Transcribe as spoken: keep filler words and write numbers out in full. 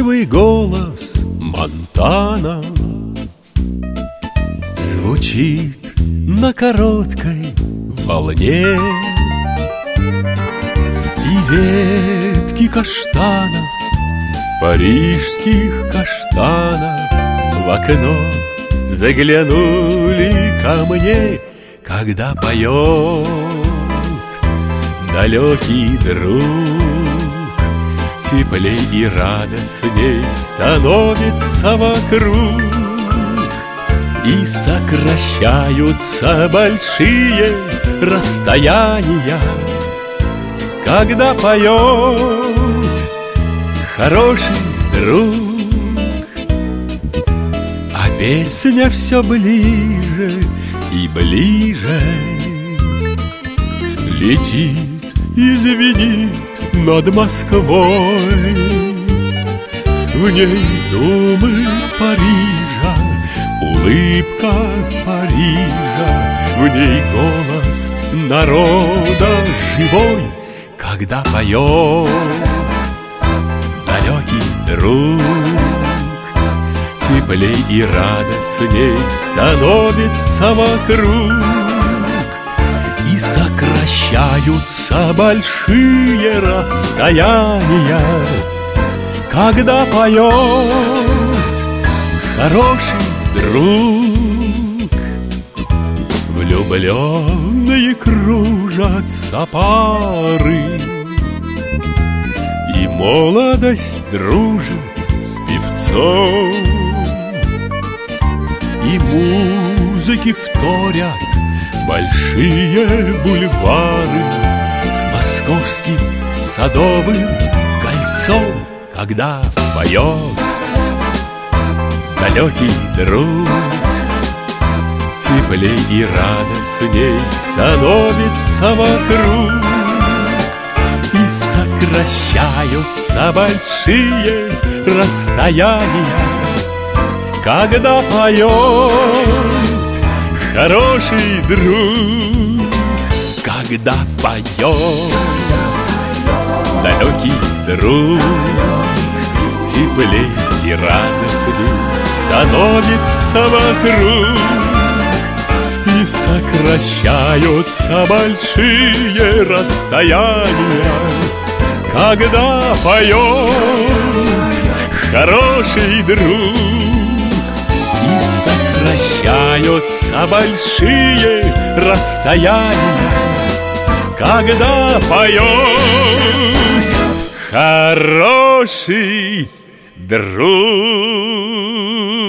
Вкрадчивый голос Монтана звучит на короткой волне, и ветки каштанов, парижских каштанов, в окно заглянули ко мне, когда поет далекий друг. Теплей и радостней становится вокруг, и сокращаются большие расстояния, когда поет хороший друг. А песня все ближе и ближе летит и звенит над Москвой. В ней думы Парижа, улыбка Парижа, в ней голос народа живой, когда поет далекий друг. Теплей и радостней становится вокруг, и сокращаются большие расстояния, когда поет хороший друг. Влюбленные кружатся пары, и молодость дружит с певцом, и музыки вторят большие бульвары с московским садовым кольцом, когда поет далекий друг. Теплей и радостней становится вокруг, и сокращаются большие расстояния, когда поет хороший друг. Когда поет далекий друг, теплей и радостней становится вокруг, и сокращаются большие расстояния, когда поет хороший друг. И сокращаются большие расстояния, когда поет хороший друг.